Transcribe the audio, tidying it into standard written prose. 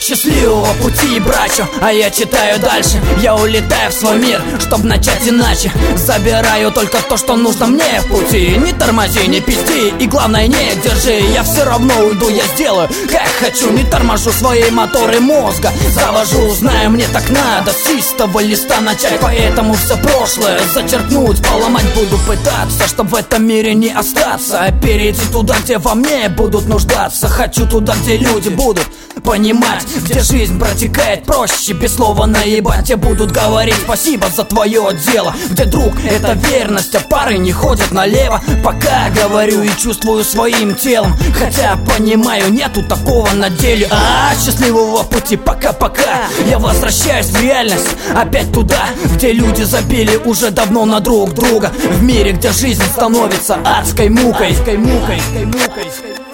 Счастливого пути, братья, а я читаю дальше. Я улетаю в свой мир, чтоб начать иначе. Забираю только то, что нужно мне в пути. Не тормози, не пизди, и главное не держи. Я все равно уйду, я сделаю, как хочу. Не торможу свои моторы мозга, завожу, знаю, мне так надо. С чистого листа начать, поэтому все прошлое зачеркнуть, поломать буду пытаться, чтоб в этом мире не остаться. Перейти туда, где во мне будут нуждаться. Хочу туда, где люди будут понимать, где жизнь протекает проще, без слова наебать. Где будут говорить спасибо за твое дело, где друг — это верность, а пары не ходят налево. Пока говорю и чувствую своим телом, хотя понимаю, нету такого на деле. Счастливого пути, пока-пока. Я возвращаюсь в реальность, опять туда, где люди забили уже давно на друг друга. В мире, где жизнь становится адской мукой.